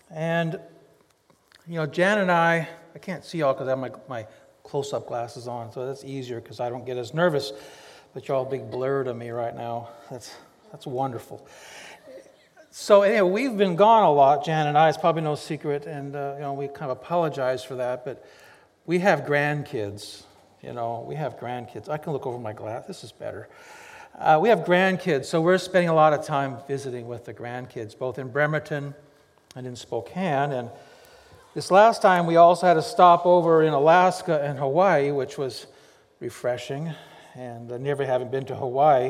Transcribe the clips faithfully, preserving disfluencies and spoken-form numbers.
And, you know, Jan and I, I can't see y'all because I have my, my close-up glasses on, so that's easier because I don't get as nervous. But you're all a big blur to me right now. That's that's wonderful. So anyway, we've been gone a lot, Jan and I. It's probably no secret, and uh, you know we kind of apologize for that. But we have grandkids. You know, we have grandkids. I can look over my glass. This is better. Uh, we have grandkids, so we're spending a lot of time visiting with the grandkids, both in Bremerton and in Spokane. And this last time, we also had a stop over in Alaska and Hawaii, which was refreshing. And uh, never having been to Hawaii,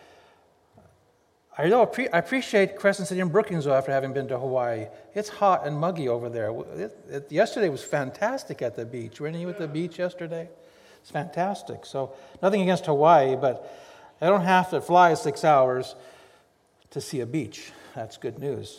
I know I appreciate Crescent City and Brookings though, after having been to Hawaii. It's hot and muggy over there. It, it, yesterday was fantastic at the beach. Weren't you at the beach yesterday? It's fantastic. So nothing against Hawaii, but I don't have to fly six hours to see a beach. That's good news.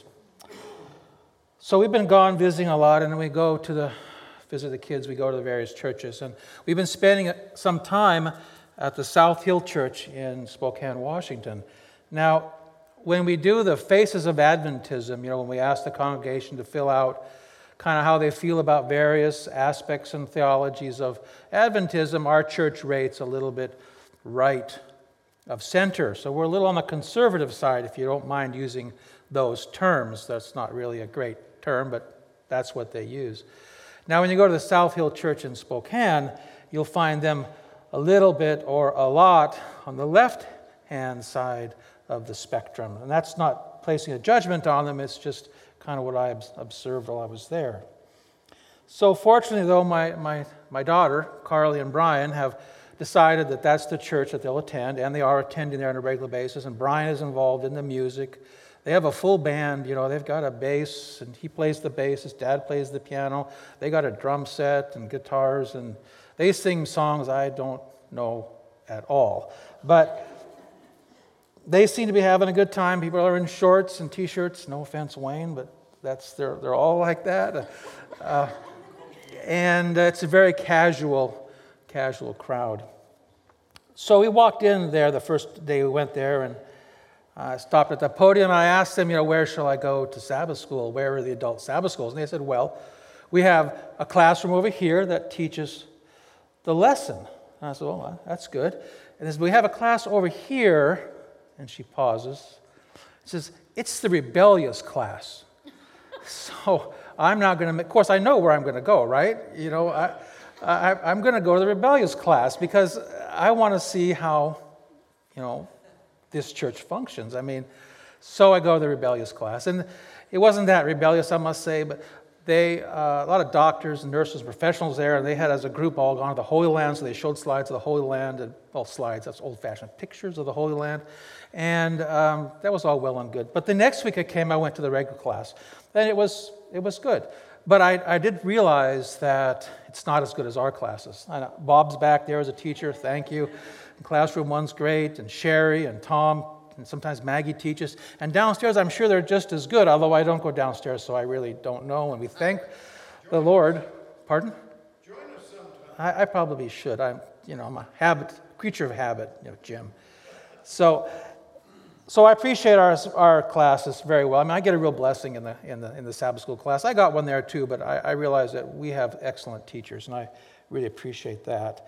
So we've been gone visiting a lot, and then we go to the visit the kids. We go to the various churches, and we've been spending some time at the South Hill Church in Spokane, Washington. Now, when we do the Faces of Adventism, you know, when we ask the congregation to fill out kind of how they feel about various aspects and theologies of Adventism, our church rates a little bit right of center. So we're a little on the conservative side, if you don't mind using those terms. That's not really a great term, but that's what they use. Now, when you go to the South Hill Church in Spokane, you'll find them a little bit or a lot on the left-hand side of the spectrum. And that's not placing a judgment on them, it's just kind of what I observed while I was there. So fortunately, though, my, my, my daughter, Carly and Brian, have decided that that's the church that they'll attend, and they are attending there on a regular basis, and Brian is involved in the music. They have a full band, you know, they've got a bass, and he plays the bass, his dad plays the piano. They got a drum set and guitars, and they sing songs I don't know at all. But they seem to be having a good time. People are in shorts and T-shirts. No offense, Wayne, but that's they're they're all like that. Uh, and it's a very casual, casual crowd. So we walked in there the first day we went there, and I stopped at the podium. And I asked them, you know, where shall I go to Sabbath school? Where are the adult Sabbath schools? And they said, well, we have a classroom over here that teaches the lesson. And I said, well, that's good. And as we have a class over here, and she pauses. She says, it's the rebellious class. So I'm not going to, of course, I know where I'm going to go, right? You know, I, I, I'm going to go to the rebellious class because I want to see how, you know, this church functions. I mean, so I go to the rebellious class. And it wasn't that rebellious, I must say, but they, uh, a lot of doctors, nurses, professionals there, and they had as a group all gone to the Holy Land, so they showed slides of the Holy Land, and, well, slides, that's old-fashioned pictures of the Holy Land, and um, that was all well and good. But the next week I came, I went to the regular class, and it was it was good. But I, I did realize that it's not as good as our classes. I know Bob's back there as a teacher, thank you. And classroom one's great, and Sherry and Tom, and sometimes Maggie teaches. And downstairs, I'm sure they're just as good, although I don't go downstairs, so I really don't know. And we thank the Lord. Pardon? Join us sometime. I, I probably should. I'm, you know, I'm a habit, creature of habit, you know, Jim. So, so I appreciate our our classes very well. I mean, I get a real blessing in the in the in the Sabbath school class. I got one there too, but I, I realize that we have excellent teachers, and I really appreciate that.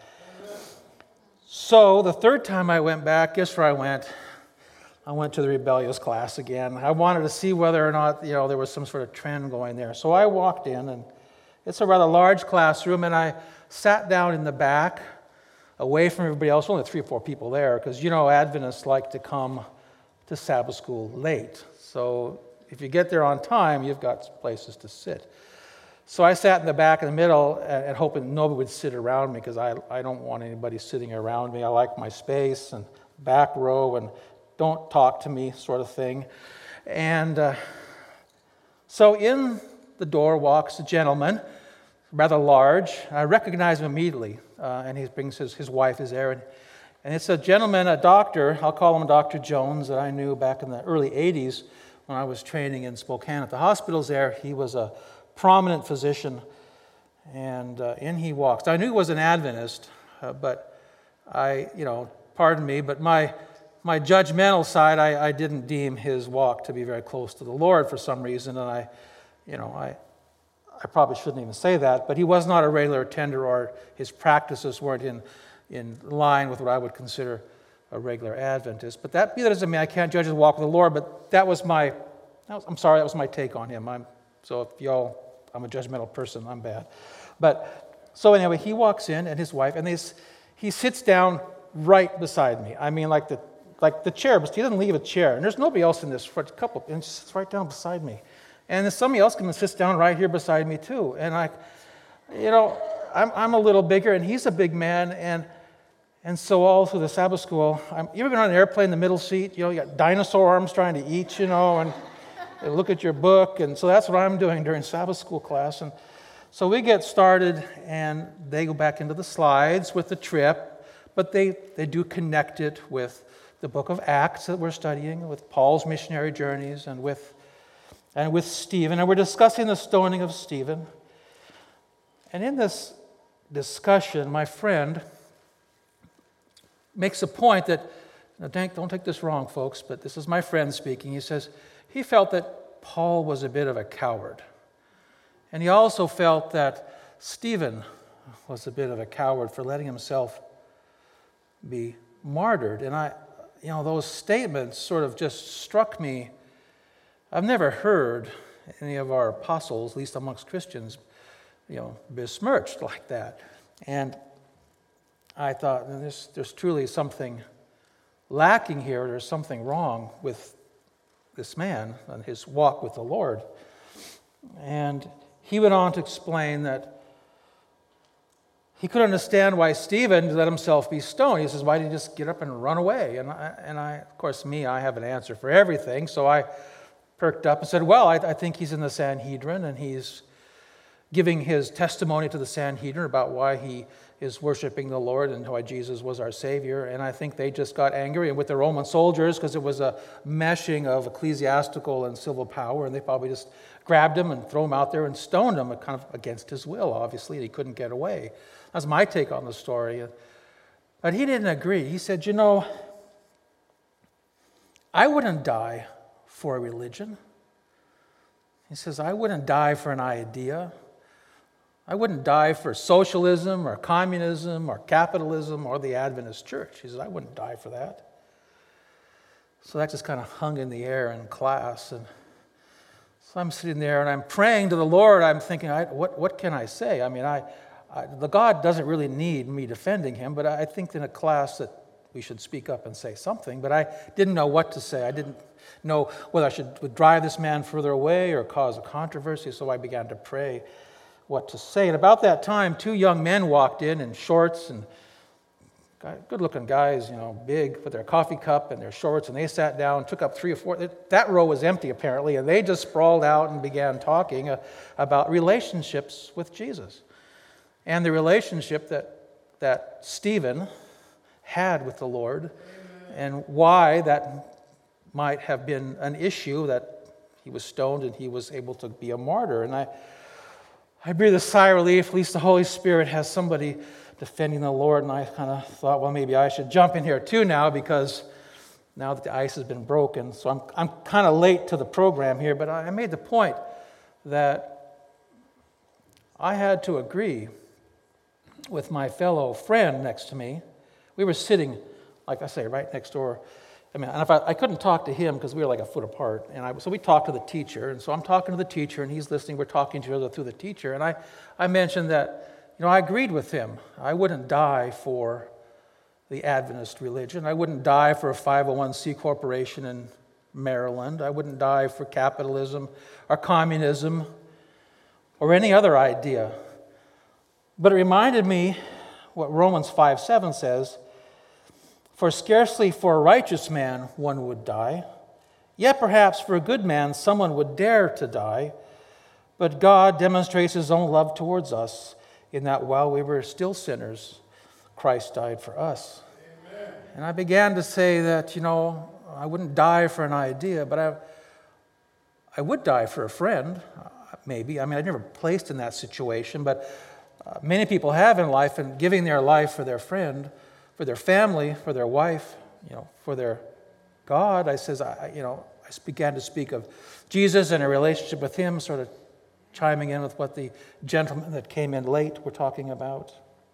So the third time I went back, guess where I went? I went to the rebellious class again. I wanted to see whether or not, you know, there was some sort of trend going there. So I walked in, and it's a rather large classroom, and I sat down in the back, away from everybody else. Only three or four people there, because, you know, Adventists like to come to Sabbath school late. So if you get there on time, you've got places to sit. So I sat in the back in the middle, and, and hoping nobody would sit around me, because I, I don't want anybody sitting around me. I like my space, and back row, and don't talk to me sort of thing. And uh, so in the door walks a gentleman, rather large. I recognize him immediately, uh, and he brings his, his wife is there. And, and it's a gentleman, a doctor, I'll call him Doctor Jones, that I knew back in the early eighties when I was training in Spokane at the hospitals there. He was a prominent physician, and uh, in he walks. I knew he was an Adventist, uh, but I, you know, pardon me, but my My judgmental side, I, I didn't deem his walk to be very close to the Lord for some reason, and I, you know, I, I probably shouldn't even say that, but he was not a regular attender, or his practices weren't in, in line with what I would consider a regular Adventist. But that, be that as it may, I can't judge his walk with the Lord, but that was my, that was, I'm sorry, that was my take on him. I'm, so if y'all, I'm a judgmental person, I'm bad. But, so anyway, he walks in, and his wife, and they, he sits down right beside me. I mean, like the like the chair, but he doesn't leave a chair. And there's nobody else in this for a couple, and he sits right down beside me. And then somebody else comes and sits down right here beside me too. And I, you know, I'm I'm a little bigger, and he's a big man, and and so all through the Sabbath school, I'm, you ever been on an airplane in the middle seat? You know, you got dinosaur arms trying to eat, you know, and, and look at your book. And so that's what I'm doing during Sabbath school class. And so we get started, and they go back into the slides with the trip, but they, they do connect it with the book of Acts that we're studying, with Paul's missionary journeys, and with and with Stephen. And we're discussing the stoning of Stephen. And in this discussion, my friend makes a point that, now don't take this wrong, folks, but this is my friend speaking. He says he felt that Paul was a bit of a coward. And he also felt that Stephen was a bit of a coward for letting himself be martyred. And I, you know, those statements sort of just struck me. I've never heard any of our apostles, at least amongst Christians, you know, besmirched like that. And I thought, there's, there's truly something lacking here. There's something wrong with this man and his walk with the Lord. And he went on to explain that he could understand why Stephen let himself be stoned. He says, why did he just get up and run away? And I, and I, of course, me, I have an answer for everything. So I perked up and said, well, I, I think he's in the Sanhedrin, and he's giving his testimony to the Sanhedrin about why he is worshiping the Lord and why Jesus was our Savior. And I think they just got angry with the Roman soldiers because it was a meshing of ecclesiastical and civil power, and they probably just grabbed him and threw him out there and stoned him, kind of against his will, obviously. He couldn't get away. That's my take on the story. But he didn't agree. He said, you know, I wouldn't die for a religion. He says, I wouldn't die for an idea. I wouldn't die for socialism or communism or capitalism or the Adventist church. He says, I wouldn't die for that. So that just kind of hung in the air in class. And so I'm sitting there and I'm praying to the Lord. I'm thinking, I, what, what can I say? I mean, I, I, the God doesn't really need me defending him, but I think in a class that we should speak up and say something. But I didn't know what to say. I didn't know whether I should drive this man further away or cause a controversy. So I began to pray what to say. And about that time, two young men walked in in shorts, and good-looking guys, you know, big, with their coffee cup and their shorts, and they sat down, took up three or four. That row was empty, apparently, and they just sprawled out and began talking uh, about relationships with Jesus and the relationship that, that Stephen had with the Lord. Amen. And why that might have been an issue, that he was stoned and he was able to be a martyr. And I I breathed a sigh of relief. At least the Holy Spirit has somebody defending the Lord. And I kind of thought, well, maybe I should jump in here too now, because now that the ice has been broken. So I'm I'm kind of late to the program here, but I made the point that I had to agree with my fellow friend next to me. We were sitting, like I say, right next door. I mean, and if I, I couldn't talk to him because we were like a foot apart. And I, so we talked to the teacher. And so I'm talking to the teacher, and he's listening. We're talking to each other through the teacher. And I, I mentioned that, you know, I agreed with him. I wouldn't die for the Adventist religion. I wouldn't die for a five oh one c corporation in Maryland. I wouldn't die for capitalism or communism or any other idea. But it reminded me what Romans five seven says, for scarcely for a righteous man one would die, yet perhaps for a good man someone would dare to die. But God demonstrates his own love towards us in that while we were still sinners, Christ died for us. Amen. And I began to say that, you know, I wouldn't die for an idea, but I, I would die for a friend, maybe. I mean, I've never placed in that situation, but uh, many people have in life, and giving their life for their friend, for their family, for their wife, you know, for their God. I says, I, you know, I began to speak of Jesus and a relationship with him, sort of chiming in with what the gentleman that came in late were talking about.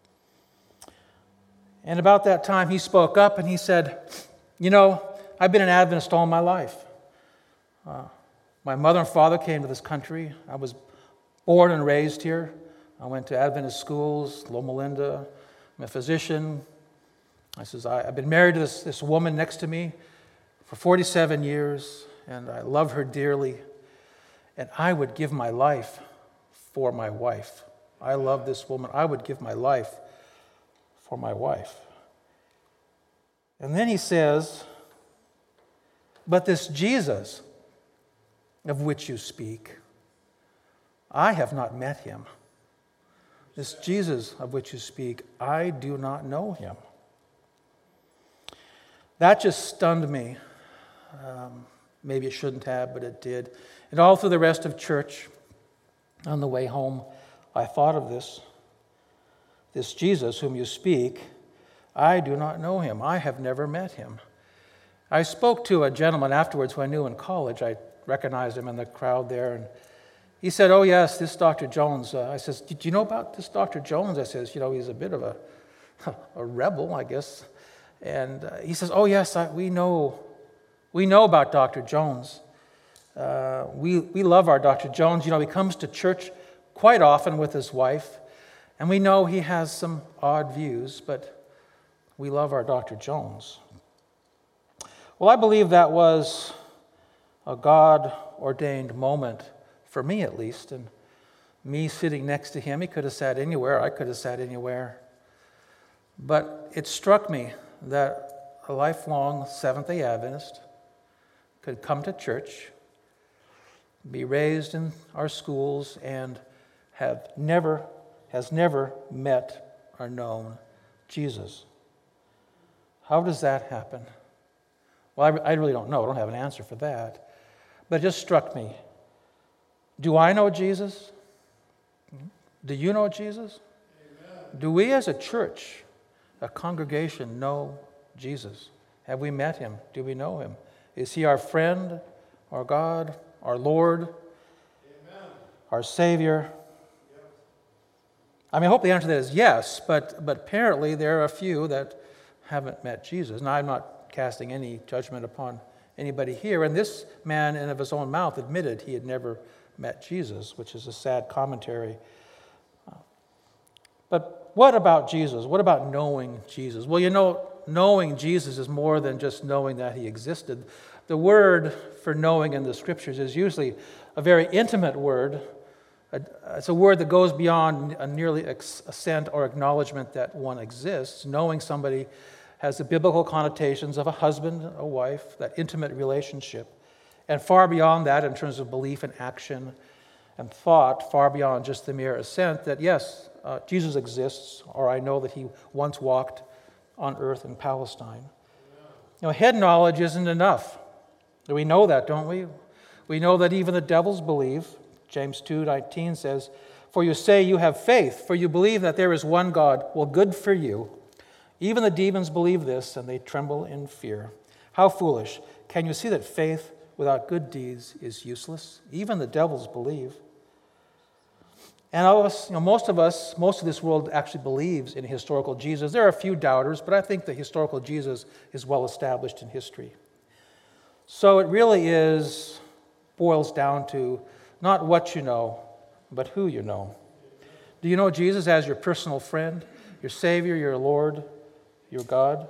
And about that time, he spoke up and he said, you know, I've been an Adventist all my life. Uh, my mother and father came to this country. I was born and raised here. I went to Adventist schools, Loma Linda. I'm a physician. I says, I, I've been married to this, this woman next to me for forty-seven years, and I love her dearly. And I would give my life for my wife. I love this woman. I would give my life for my wife. And then he says, but this Jesus of which you speak, I have not met him. This Jesus of which you speak, I do not know him. That just stunned me. Um, maybe it shouldn't have, but it did. And all through the rest of church, on the way home, I thought of this. This Jesus whom you speak, I do not know him. I have never met him. I spoke to a gentleman afterwards who I knew in college. I recognized him in the crowd there, and he said, oh, yes, this Doctor Jones. Uh, I says, do you know about this Doctor Jones? I says, you know, he's a bit of a, a rebel, I guess. And uh, he says, oh, yes, I, we know we know about Doctor Jones. Uh, we, we love our Doctor Jones. You know, he comes to church quite often with his wife, and we know he has some odd views, but we love our Doctor Jones. Well, I believe that was a God-ordained moment, for me at least, and me sitting next to him. He could have sat anywhere. I could have sat anywhere. But it struck me that a lifelong Seventh-day Adventist could come to church, be raised in our schools, and have never, has never met or known Jesus. How does that happen? Well, I, I really don't know. I don't have an answer for that. But it just struck me. Do I know Jesus? Do you know Jesus? Amen. Do we as a church, a congregation, know Jesus? Have we met him? Do we know him? Is he our friend, our God, our Lord, Amen. Our Savior? Yep. I mean, I hope the answer to that is yes, but, but apparently there are a few that haven't met Jesus. Now, I'm not casting any judgment upon anybody here, and this man, in of his own mouth, admitted he had never met Jesus, which is a sad commentary. But what about Jesus? What about knowing Jesus? Well, you know, knowing Jesus is more than just knowing that he existed. The word for knowing in the Scriptures is usually a very intimate word. It's a word that goes beyond a merely assent or acknowledgement that one exists. Knowing somebody has the biblical connotations of a husband, a wife, that intimate relationship. And far beyond that, in terms of belief and action and thought, far beyond just the mere assent that, yes, uh, Jesus exists, or I know that he once walked on earth in Palestine. You know, head knowledge isn't enough. We know that, don't we? We know that even the devils believe. James two nineteen says, for you say you have faith, for you believe that there is one God. Well, good for you. Even the demons believe this, and they tremble in fear. How foolish. Can you see that faith without good deeds is useless? Even the devils believe. And all of us, you know, most of us, most of this world actually believes in a historical Jesus. There are a few doubters, but I think the historical Jesus is well established in history. So it really is, boils down to not what you know, but who you know. Do you know Jesus as your personal friend, your Savior, your Lord, your God?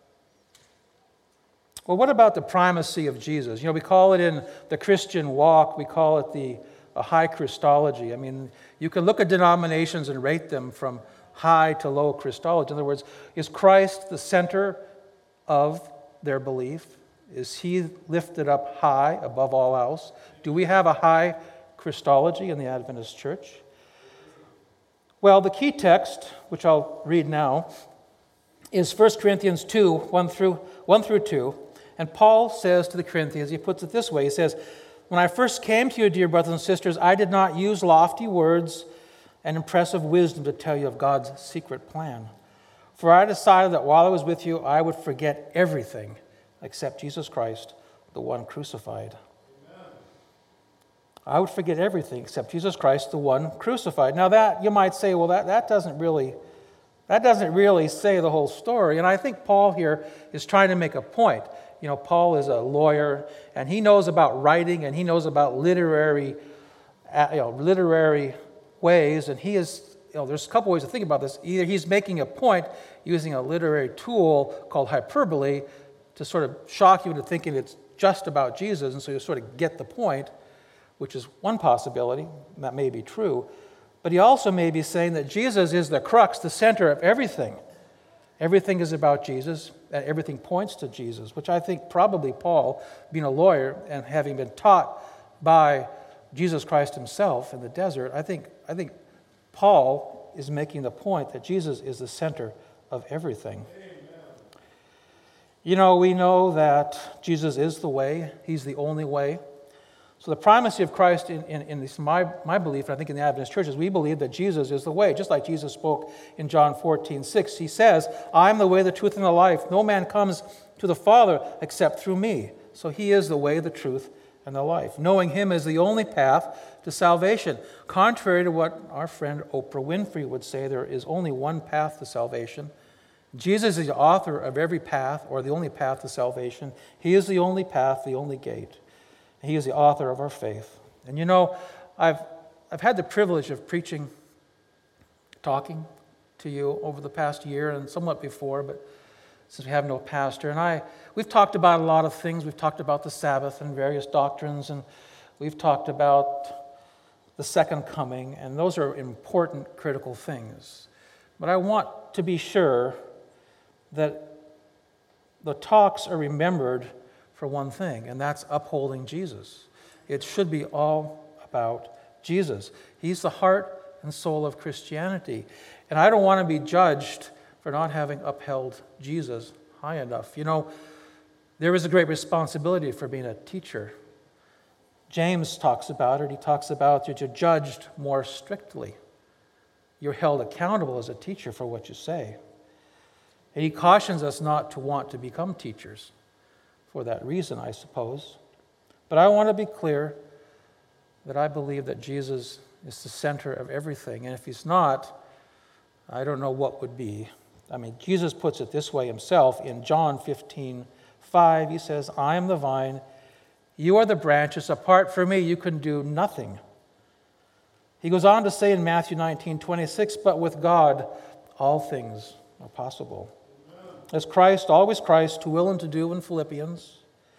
Well, what about the primacy of Jesus? You know, we call it in the Christian walk, we call it the a high Christology. I mean, you can look at denominations and rate them from high to low Christology. In other words, is Christ the center of their belief? Is he lifted up high above all else? Do we have a high Christology in the Adventist Church? Well, the key text, which I'll read now, is First Corinthians two, one through two. And Paul says to the Corinthians, he puts it this way, he says, when I first came to you, dear brothers and sisters, I did not use lofty words and impressive wisdom to tell you of God's secret plan. For I decided that while I was with you, I would forget everything except Jesus Christ, the one crucified. Amen. I would forget everything except Jesus Christ, the one crucified. Now that, you might say, well, that, that doesn't really, that doesn't really say the whole story. And I think Paul here is trying to make a point. You know, Paul is a lawyer, and he knows about writing, and he knows about literary, you know, literary ways, and he is, you know, there's a couple ways to think about this. Either he's making a point using a literary tool called hyperbole to sort of shock you into thinking it's just about Jesus, and so you sort of get the point, which is one possibility, and that may be true. But he also may be saying that Jesus is the crux, the center of everything. Everything is about Jesus, and everything points to Jesus, which I think probably Paul, being a lawyer and having been taught by Jesus Christ himself in the desert, I think, I think Paul is making the point that Jesus is the center of everything. Amen. You know, we know that Jesus is the way. He's the only way. So the primacy of Christ in, in, in this, my, my belief, and I think in the Adventist churches, we believe that Jesus is the way. Just like Jesus spoke in John fourteen six. He says, I am the way, the truth, and the life. No man comes to the Father except through me. So he is the way, the truth, and the life. Knowing him is the only path to salvation. Contrary to what our friend Oprah Winfrey would say, there is only one path to salvation. Jesus is the author of every path, or the only path to salvation. He is the only path, the only gate. He is the author of our faith. And you know, I've, I've had the privilege of preaching, talking to you over the past year and somewhat before, but since we have no pastor. And I, we've talked about a lot of things. We've talked about the Sabbath and various doctrines, and we've talked about the second coming, and those are important, critical things. But I want to be sure that the talks are remembered for one thing, and that's upholding Jesus. It should be all about Jesus. He's the heart and soul of Christianity. And I don't want to be judged for not having upheld Jesus high enough. You know, there is a great responsibility for being a teacher. James talks about it. He talks about that you're judged more strictly. You're held accountable as a teacher for what you say. And he cautions us not to want to become teachers for that reason, I suppose. But I want to be clear that I believe that Jesus is the center of everything. And if he's not, I don't know what would be. I mean, Jesus puts it this way himself in John fifteen five. He says, I am the vine, you are the branches. Apart from me, you can do nothing. He goes on to say in Matthew nineteen twenty-six, but with God, all things are possible. As Christ, always Christ, to will and to do in Philippians.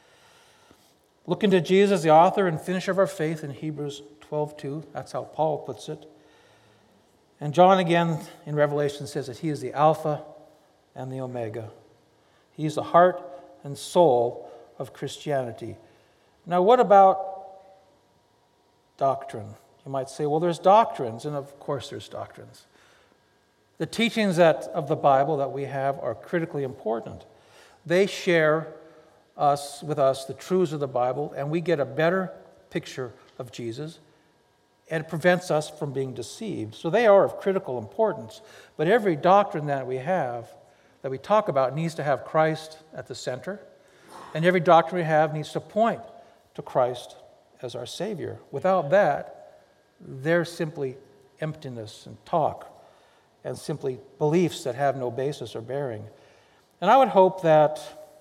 Look into Jesus, the author and finisher of our faith in Hebrews twelve two. That's how Paul puts it. And John again in Revelation says that he is the Alpha and the Omega. He's the heart and soul of Christianity. Now, what about doctrine? You might say, well, there's doctrines, and of course there's doctrines. The teachings that, of the Bible that we have are critically important. They share us with us the truths of the Bible, and we get a better picture of Jesus, and it prevents us from being deceived. So they are of critical importance. But every doctrine that we have, that we talk about, needs to have Christ at the center, and every doctrine we have needs to point to Christ as our Savior. Without that, they're simply emptiness and talk, and simply beliefs that have no basis or bearing. And I would hope that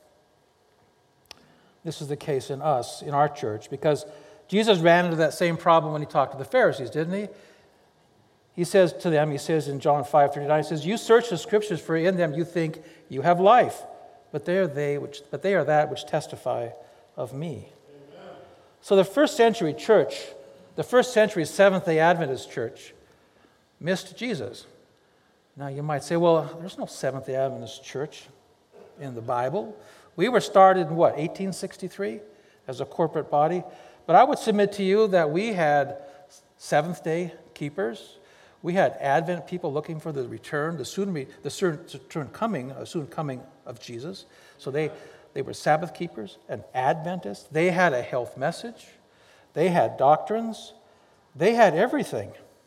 this is the case in us, in our church, because Jesus ran into that same problem when he talked to the Pharisees, didn't he? He says to them, he says in John five thirty-nine, he says, you search the scriptures, for in them you think you have life, but they are they which, but they are that which testify of me. Amen. So the first century church, the first century Seventh-day Adventist church, missed Jesus. Now you might say, well, there's no Seventh-day Adventist church in the Bible. We were started in what, eighteen sixty-three as a corporate body? But I would submit to you that we had Seventh-day keepers. We had Advent people looking for the return, the soon, re, the soon coming, uh, soon coming of Jesus. So they, they were Sabbath keepers and Adventists. They had a health message. They had doctrines. They had everything.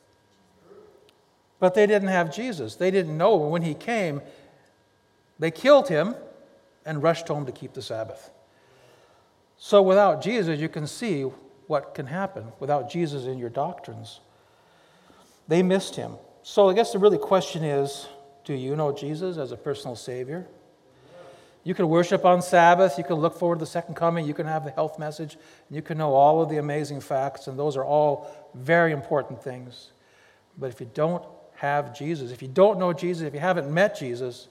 But they didn't have Jesus. They didn't know when he came, they killed him and rushed home to keep the Sabbath. So without Jesus, you can see what can happen without Jesus in your doctrines. They missed him. So I guess the really question is, do you know Jesus as a personal Savior? You can worship on Sabbath, you can look forward to the second coming, you can have the health message, and you can know all of the amazing facts, and those are all very important things. But if you don't have Jesus, if you don't know Jesus, if you haven't met Jesus,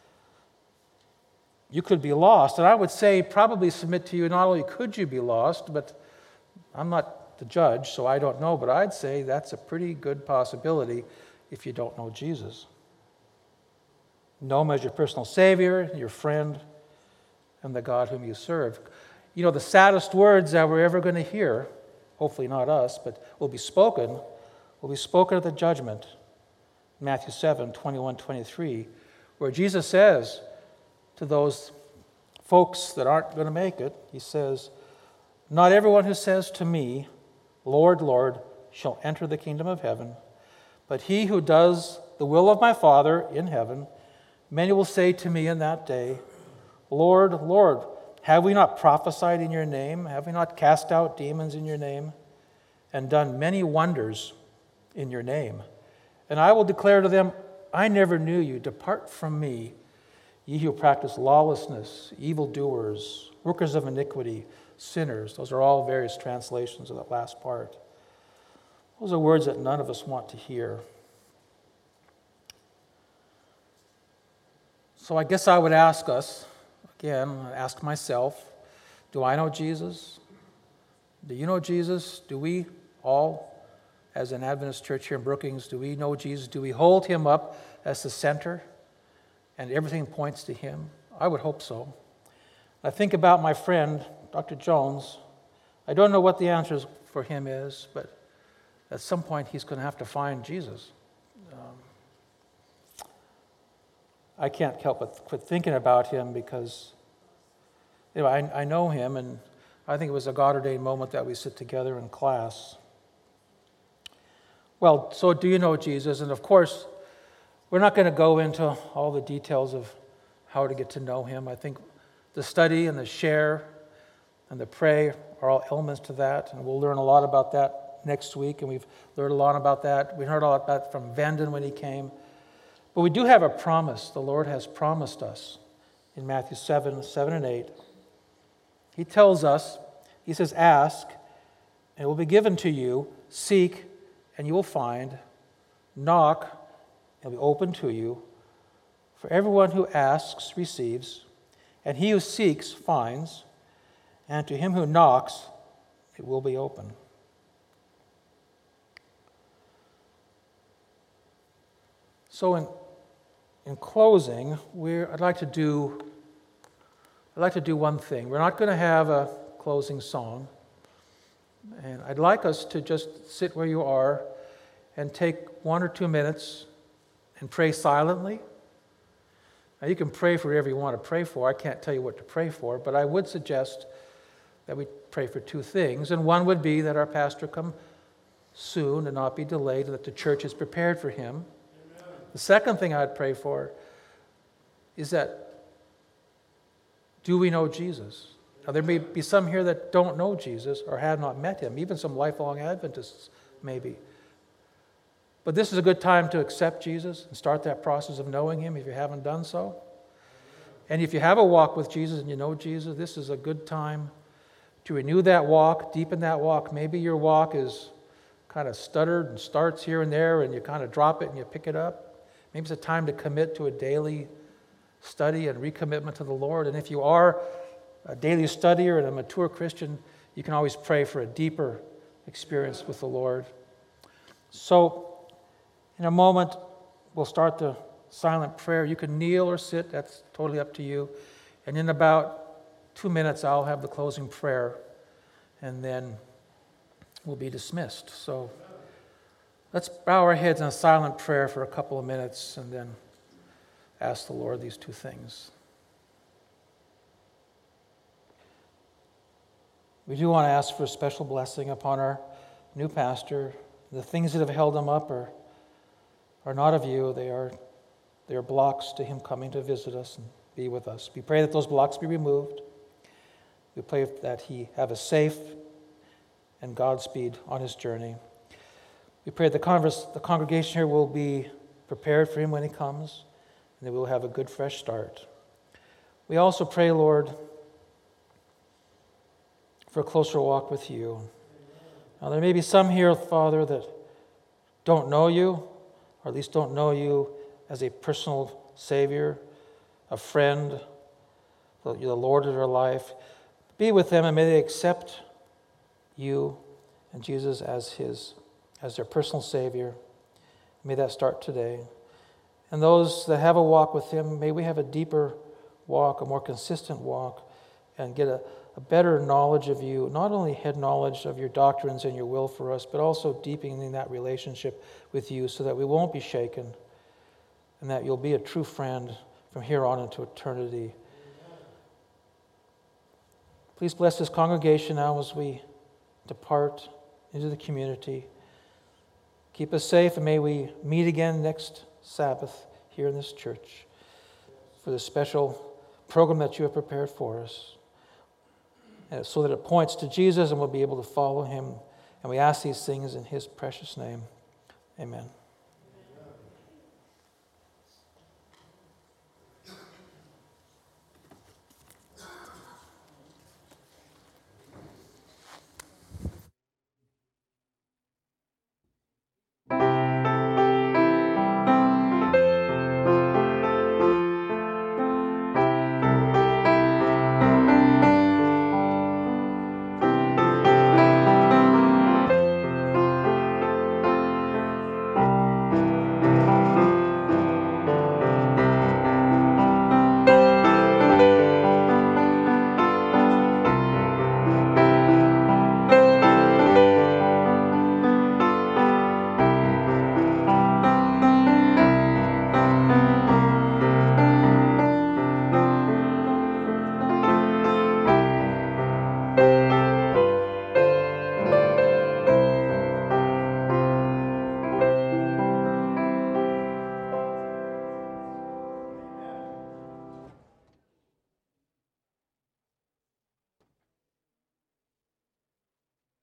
you could be lost. And I would say, probably submit to you, not only could you be lost, but I'm not the judge, so I don't know, but I'd say that's a pretty good possibility if you don't know Jesus. Know him as your personal Savior, your friend, and the God whom you serve. You know, the saddest words that we're ever going to hear, hopefully not us, but will be spoken, will be spoken at the judgment. Matthew seven, twenty-one, twenty-three, where Jesus says to those folks that aren't going to make it, he says, "Not everyone who says to me, 'Lord, Lord,' shall enter the kingdom of heaven, but he who does the will of my Father in heaven. Many will say to me in that day, 'Lord, Lord, have we not prophesied in your name? Have we not cast out demons in your name and done many wonders in your name?' And I will declare to them, 'I never knew you. Depart from me, ye who practice lawlessness, evildoers, workers of iniquity, sinners.'" Those are all various translations of that last part. Those are words that none of us want to hear. So I guess I would ask us, again, ask myself, do I know Jesus? Do you know Jesus? Do we all, as an Adventist church here in Brookings, do we know Jesus? Do we hold him up as the center and everything points to him? I would hope so. I think about my friend, Doctor Jones. I don't know what the answer for him is, but at some point he's going to have to find Jesus. Um, I can't help but quit thinking about him because you know, I, I know him, and I think it was a God-ordained moment that we sit together in class. Well, so do you know Jesus? And of course, we're not going to go into all the details of how to get to know him. I think the study and the share and the pray are all elements to that, and we'll learn a lot about that next week, and we've learned a lot about that. We heard a lot about that from Vanden when he came. But we do have a promise. The Lord has promised us in Matthew seven, seven and eight. He tells us, he says, "Ask, and it will be given to you. Seek, and you will find. Knock, and it will be opened to you. For everyone who asks receives, and he who seeks finds, and to him who knocks it will be open." So in in closing, we're, I'd like to do I'd like to do one thing. We're not going to have a closing song. And I'd like us to just sit where you are and take one or two minutes and pray silently. Now, you can pray for whatever you want to pray for. I can't tell you what to pray for, but I would suggest that we pray for two things. And one would be that our pastor come soon and not be delayed, and that the church is prepared for him. Amen. The second thing I'd pray for is that, do we know Jesus? Now, there may be some here that don't know Jesus or have not met him, even some lifelong Adventists maybe. But this is a good time to accept Jesus and start that process of knowing him if you haven't done so. And if you have a walk with Jesus and you know Jesus, this is a good time to renew that walk, deepen that walk. Maybe your walk is kind of stuttered and starts here and there, and you kind of drop it and you pick it up. Maybe it's a time to commit to a daily study and recommitment to the Lord. And if you are a daily studier and a mature Christian, you can always pray for a deeper experience with the Lord. So, in a moment, we'll start the silent prayer. You can kneel or sit, that's totally up to you. And in about two minutes, I'll have the closing prayer, and then we'll be dismissed. So, let's bow our heads in a silent prayer for a couple of minutes, and then ask the Lord these two things. We do want to ask for a special blessing upon our new pastor. The things that have held him up are, are not of you. They are, they are blocks to him coming to visit us and be with us. We pray that those blocks be removed. We pray that he have a safe and Godspeed on his journey. We pray the, converse, the congregation here will be prepared for him when he comes, and that we will have a good, fresh start. We also pray, Lord, for a closer walk with you. Now, there may be some here, Father, that don't know you, or at least don't know you as a personal Savior, a friend, the Lord of their life. Be with them, and may they accept you and Jesus as his, as their personal Savior. May that start today. And those that have a walk with him, may we have a deeper walk, a more consistent walk, and get a, a better knowledge of you, not only head knowledge of your doctrines and your will for us, but also deepening that relationship with you so that we won't be shaken and that you'll be a true friend from here on into eternity. Please bless this congregation now as we depart into the community. Keep us safe, and may we meet again next Sabbath here in this church for the special program that you have prepared for us, and so that it points to Jesus and we'll be able to follow him. And we ask these things in his precious name. Amen.